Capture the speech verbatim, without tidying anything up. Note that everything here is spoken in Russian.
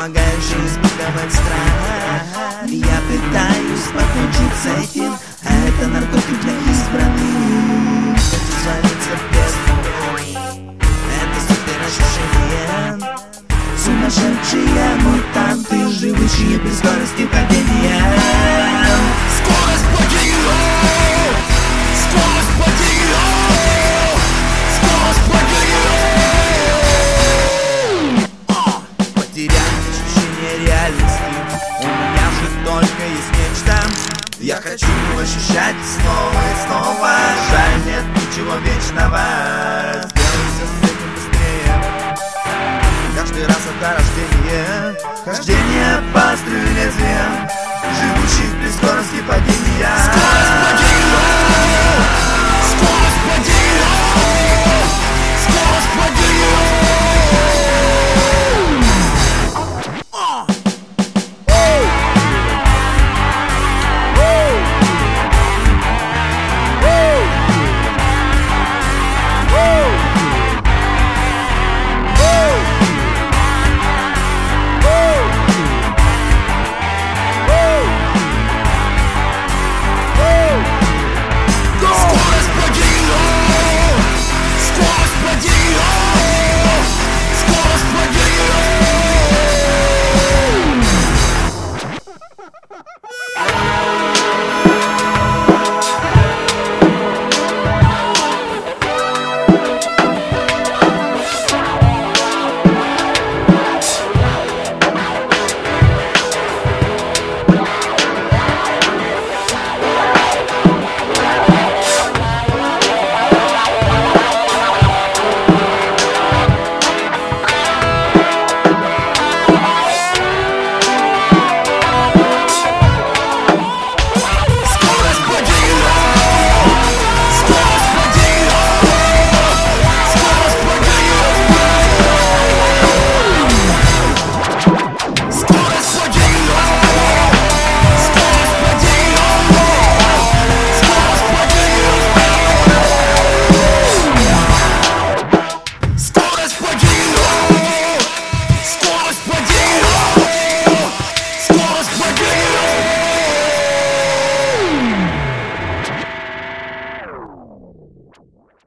помогающий избегать страха. Я пытаюсь покончить с этим, а это наркотик для избранных. Это звонится без тобой, это супер ощущение. Сумасшедшие мутанты, живущие при скорости падения. Скорость падения! Скорость падения! Скорость падения! Потерять ощущение реальности, у меня же только есть нечто. Я хочу ощущать снова и снова. Жаль, нет ничего вечного. Сделайся с этим быстрее. Каждый раз это рождение, хождение по стреле лезвия, живущих при скорости падения.